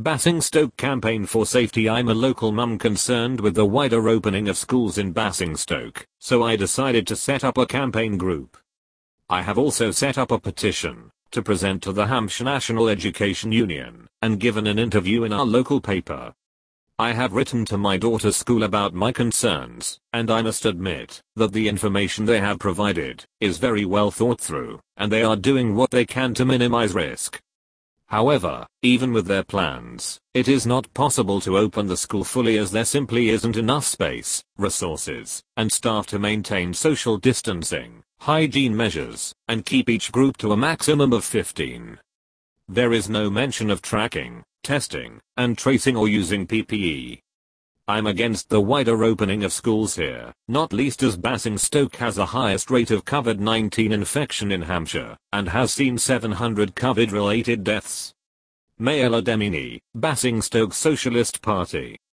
Basingstoke campaign for safety. I'm a local mum concerned with the wider opening of schools in Basingstoke, so I decided to set up a campaign group. I have also set up a petition to present to the Hampshire National Education Union and given an interview in our local paper. I have written to my daughter's school about my concerns, and I must admit that the information they have provided is very well thought through, and they are doing what they can to minimize risk. However, even with their plans, it is not possible to open the school fully as there simply isn't enough space, resources, and staff to maintain social distancing, hygiene measures, and keep each group to a maximum of 15. There is no mention of tracking, testing, and tracing or using PPE. I'm against the wider opening of schools here, not least as Basingstoke has the highest rate of COVID-19 infection in Hampshire, and has seen 700 COVID-related deaths. Mayor Demini, Basingstoke Socialist Party.